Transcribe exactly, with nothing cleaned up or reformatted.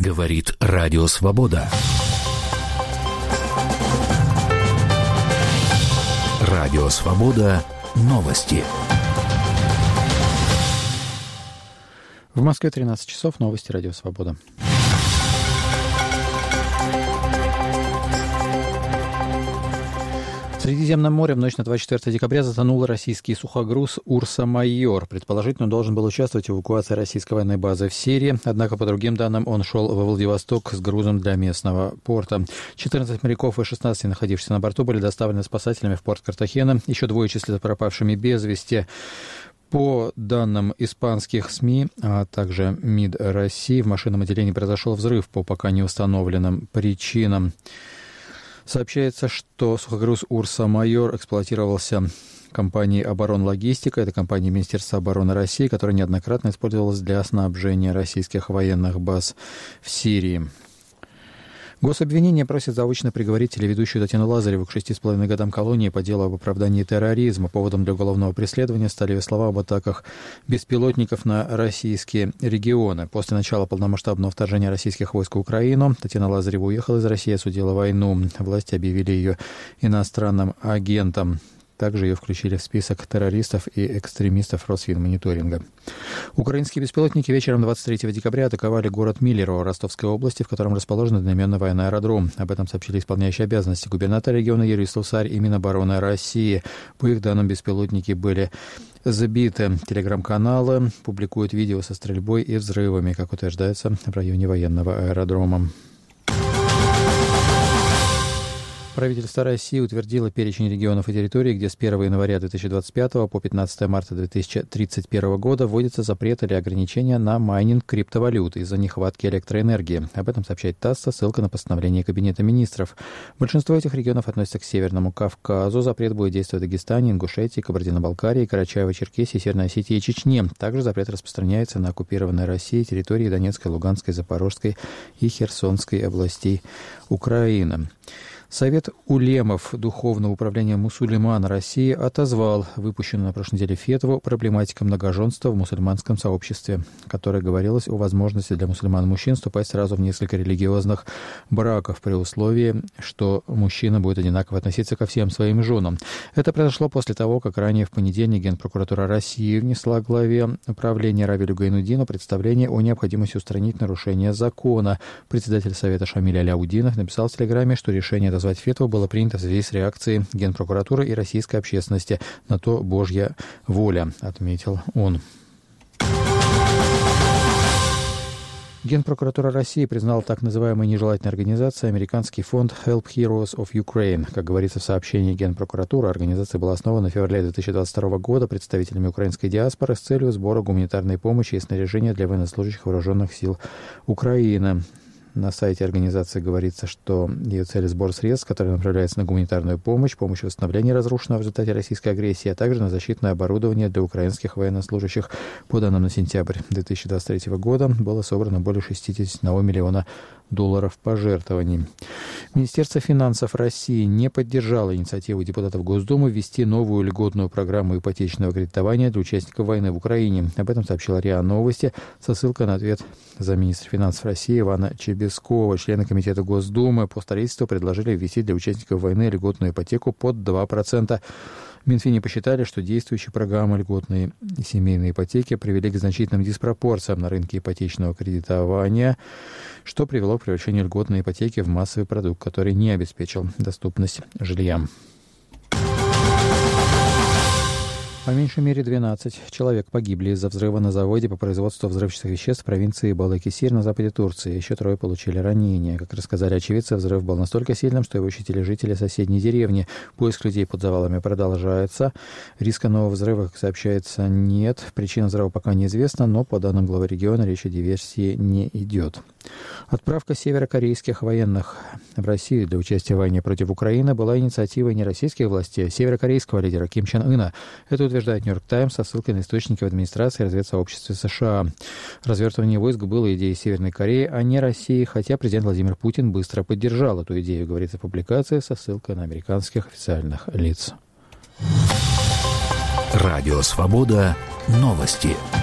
Говорит Радио Свобода. Радио Свобода. Новости. В Москве тринадцать часов. Новости Радио Свобода. В Средиземном море в ночь на двадцать четвёртое декабря затонул российский сухогруз «Урса Майор». Предположительно, он должен был участвовать в эвакуации российской военной базы в Сирии, однако, по другим данным, он шел во Владивосток с грузом для местного порта. четырнадцать моряков и шестнадцать находившихся на борту были доставлены спасателями в порт Картахена. Еще двое числятся пропавшими без вести. По данным испанских СМИ, а также МИД России, в машинном отделении произошел взрыв по пока не установленным причинам. Сообщается, что сухогруз «Урса Майор» эксплуатировался компанией «Оборонлогистика». Это компания Министерства обороны России, которая неоднократно использовалась для снабжения российских военных баз в Сирии. Гособвинение просит заочно приговорить телеведущую Татьяну Лазареву к шести с половиной годам колонии по делу об оправдании терроризма. Поводом для уголовного преследования стали ее слова об атаках беспилотников на российские регионы. После начала полномасштабного вторжения российских войск в Украину Татьяна Лазарева уехала из России и осудила войну. Власти объявили ее иностранным агентом. Также ее включили в список террористов и экстремистов Росфинмониторинга. Украинские беспилотники вечером двадцать третьего декабря атаковали город Миллерово Ростовской области, в котором расположен одноименный военный аэродром. Об этом сообщили исполняющие обязанности губернатора региона Юрий Слусарь и Минобороны России. По их данным, беспилотники были забиты. Телеграм-каналы публикуют видео со стрельбой и взрывами, как утверждается, в районе военного аэродрома. Правительство России утвердило перечень регионов и территорий, где с первого января две тысячи двадцать пятого по пятнадцатое марта две тысячи тридцать первого года вводится запрет или ограничения на майнинг криптовалюты из-за нехватки электроэнергии. Об этом сообщает ТАСС со ссылкой на постановление Кабинета министров. Большинство этих регионов относятся к Северному Кавказу. Запрет будет действовать в Дагестане, Ингушетии, Кабардино-Балкарии, Карачаево-Черкесии, Северной Осетии и Чечне. Также запрет распространяется на оккупированной Россией территории Донецкой, Луганской, Запорожской и Херсонской областей Украины. Совет улемов Духовного управления мусульман России отозвал выпущенную на прошлой неделе фетву «Проблематика многоженства в мусульманском сообществе», в которой говорилось о возможности для мусульман-мужчин вступать сразу в несколько религиозных браков при условии, что мужчина будет одинаково относиться ко всем своим женам. Это произошло после того, как ранее в понедельник Генпрокуратура России внесла главе управления Равилю Гайнуддину представление о необходимости устранить нарушение закона. Председатель Совета Шамиль Аляудинов написал в Телеграме, что решение назвать фетву было принято в связи с реакцией Генпрокуратуры и российской общественности на то Божья воля, отметил он. Генпрокуратура России признала так называемой нежелательной организацией американский фонд Help Heroes of Ukraine. Как говорится в сообщении Генпрокуратуры, организация была основана в феврале две тысячи двадцать второго года представителями украинской диаспоры с целью сбора гуманитарной помощи и снаряжения для военнослужащих вооруженных сил Украины. На сайте организации говорится, что ее цель – сбор средств, которые направляются на гуманитарную помощь, помощь в восстановлении разрушенного в результате российской агрессии, а также на защитное оборудование для украинских военнослужащих. По данным на сентябрь две тысячи двадцать третьего года было собрано более шестьдесят один миллиона долларов пожертвований. Министерство финансов России не поддержало инициативу депутатов Госдумы ввести новую льготную программу ипотечного кредитования для участников войны в Украине. Об этом сообщила РИА Новости со ссылкой на ответ замминистра финансов России Ивана Чебескова. Члены Комитета Госдумы по строительству предложили ввести для участников войны льготную ипотеку под два процента. В Минфине посчитали, что действующие программы льготной и семейной ипотеки привели к значительным диспропорциям на рынке ипотечного кредитования, что привело к превращению льготной ипотеки в массовый продукт, который не обеспечил доступность жилья. По меньшей мере двенадцать человек погибли из-за взрыва на заводе по производству взрывчатых веществ в провинции Балыкесир на западе Турции. Еще трое получили ранения. Как рассказали очевидцы, взрыв был настолько сильным, что его ощутили жители соседней деревни. Поиск людей под завалами продолжается. Риска нового взрыва, как сообщается, нет. Причина взрыва пока неизвестна, но, по данным главы региона, речь о диверсии не идет. Отправка северокорейских военных в Россию для участия в войне против Украины была инициативой не российских властей, а северокорейского лидера Ким Чен Ына. Это утверждает Нью-Йорк Таймс со ссылкой на источники в администрации и разведсообществе США. Развертывание войск было идеей Северной Кореи, а не России, хотя президент Владимир Путин быстро поддержал эту идею, говорится в публикации со ссылкой на американских официальных лиц. Радио Свобода. Новости.